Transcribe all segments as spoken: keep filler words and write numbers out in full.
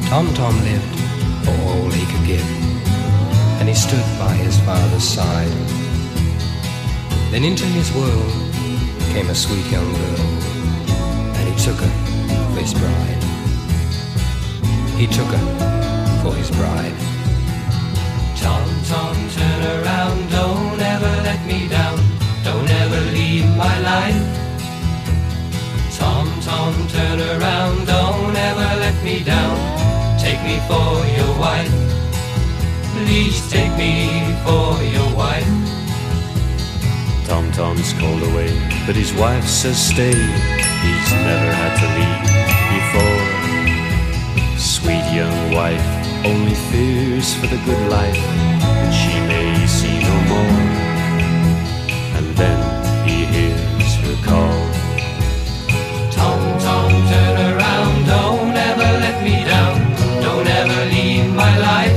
Tom Tom lived for all he could give, and he stood by his father's side. Then into his world came a sweet young girl, and he took her for his bride. He took her for his bride. Tom, Tom, turn around, don't ever let me down, don't ever leave my life. Tom, Tom, turn around, don't ever let me down, take me for your wife. Please take me for your wife. Tom Tom's called away, but his wife says stay. He's never had to leave before. Sweet young wife only fears for the good life that she may see no more. And then he hears her call. Tom, Tom, turn around, don't ever let me down, don't ever leave my life.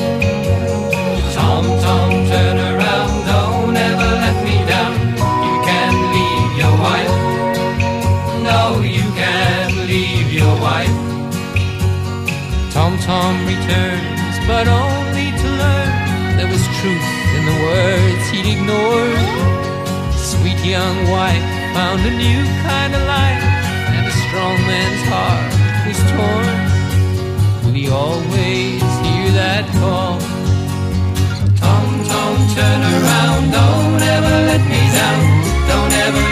Tom, Tom, turn around, don't ever let me down, you can't leave your wife. No, you can't leave your wife. Tom, Tom returns, but only to learn there was truth in the words he'd ignored. Sweet young wife found a new kind of life, and a strong man's heart was torn. Will he always hear that call? Tom, Tom, turn around, don't ever let me down, don't ever